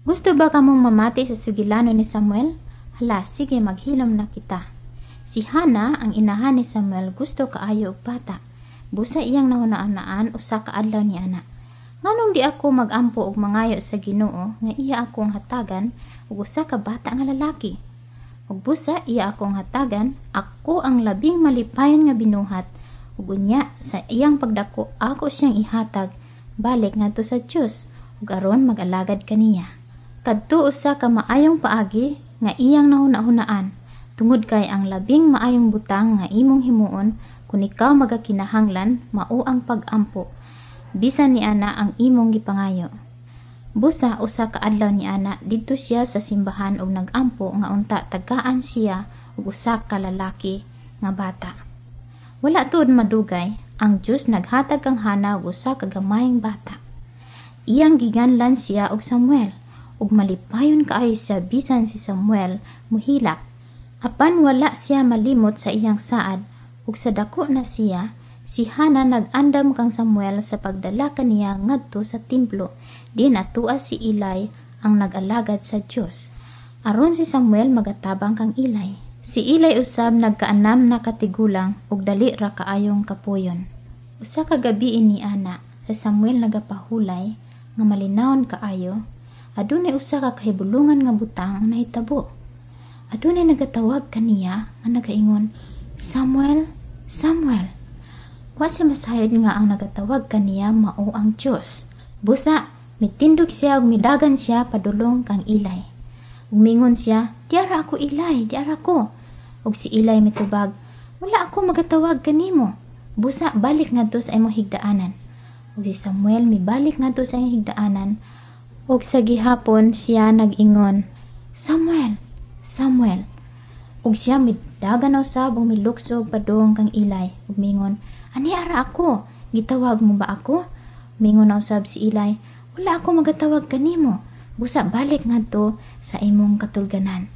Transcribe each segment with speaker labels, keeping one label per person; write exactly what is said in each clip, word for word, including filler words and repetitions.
Speaker 1: Gusto ba kamong mamati sa sugilano ni Samuel? Hala, sige maghilom na kita. Si Hana, ang inahan ni Samuel, gusto kaayo og bata. Busa iyang nahunaan-naan usa ka adlaw ni ana. Nganong di ako magampo og mangayo sa Ginoo nga iya akong hatagan og usa ka bata nga lalaki. Ug busa iya akong hatagan, ako ang labing malipayon nga binuhat. Ug unya sa iyang pagdako ako siyang ihatag balik ngadto sa Dios ug aron mag-alagad kaniya. Kadto usa ka maayong paagi nga iyang nahuna-hunaan tungod kay ang labing maayong butang nga imong himuon kung ikaw magakinahanglan mao ang pag-ampo bisan ni ana ang imong gipangayo. Busa usa ka adlaw ni ana didto siya sa simbahan ug nag-ampo nga unta tagaan siya og usa ka lalaki nga bata. Wala tuod madugay ang Dios naghatag kang Hana og usa ka gamayng bata. Iyang giganlan siya og Samuel ug malipayon kaayo siya bisan si Samuel muhilak. Apan wala siya malimot sa iyang saad ug sa dako na siya, si Hana nag-andam kang Samuel sa pagdala kaniya ngadto sa templo. Di natua si Eli ang nag-alagad sa Dios. Aron si Samuel magatabang kang Eli. Si Eli usab nagkaanam na katigulang ug dali ra kaayong kapuyon. Usa ka gabi ni ana sa Samuel nagapahulay nga malinawon kaayo. Adunay usa ka kahibulungan nga butang ang nahitabo. Adunay nagatawag kaniya nga nagaingon, Samuel, Samuel. Wa siya masayod nga ang nagatawag kaniya mao ang Dios. Busa, mitindog siya ug midagan siya padulong kang Eli. Ug mingon siya, diara ako Eli, diara ko. Ug si Eli mitubag, wala ako magatawag kanimo. Busa, balik ngadto sa imong higdaanan. Ug si Samuel mibalik ngadto sa iyang higdaanan. Ug sa gihapon siya nag-ingon, Samuel, Samuel. Ug siya midagan usab ug miluksog padung kang Eli ug mingon, ani ara ako? Gitawag mo ba ako? Mingon na usab si Eli, wala ako magatawag kanimo. Busa balik ngadto sa imong katulganan.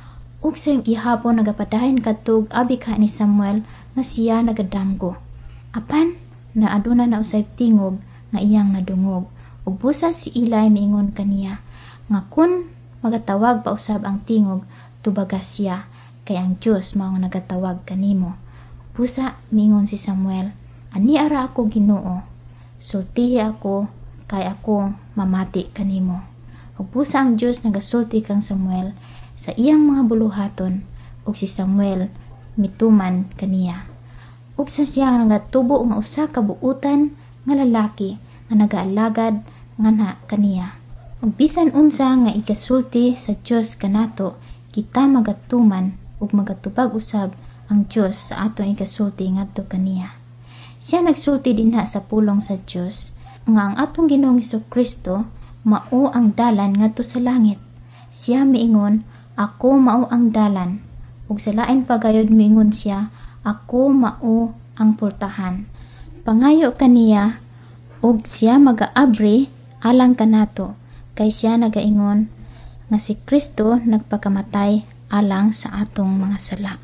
Speaker 1: Ug sa gihapon nagapadayon kadtog abi ka ni Samuel nga siya nagadamgo. Apan naaduna na usab tingog nga iyang nadungog. Ug busa si Eli miingon kaniya nga kun magatawag pa usab ang tingog tubaga siya kay ang Dios mao nagatawag kanimo. Busa miingon si Samuel, ani ara ako Ginoo, sultihi ako kay ako mamati kanimo. Ug busa ang Dios nagasulti kang Samuel sa iyang mga buluhaton ug si Samuel mituman kaniya. Ug sa siya nagatubo nga usa ka buutan nga lalaki nga nagaalagad nga na kaniya. Ug bisan unsa nga ikasulti sa Dios kanato, kita magatuman ug magatubag usab ang Dios sa atong ikasulti ngadto kaniya. Siya nagsulti dinha sa pulong sa Dios nga ang atong Ginoong Hesukristo mao ang dalan ngadto sa langit. Siya miingon, ako mao ang dalan. Ug sa lain pagayod miingon siya, ako mao ang pultahan. Pangayo kaniya ug siya magaabri alang kanato kay siya nagaingon nga si Kristo nagpakamatay alang sa atong mga sala.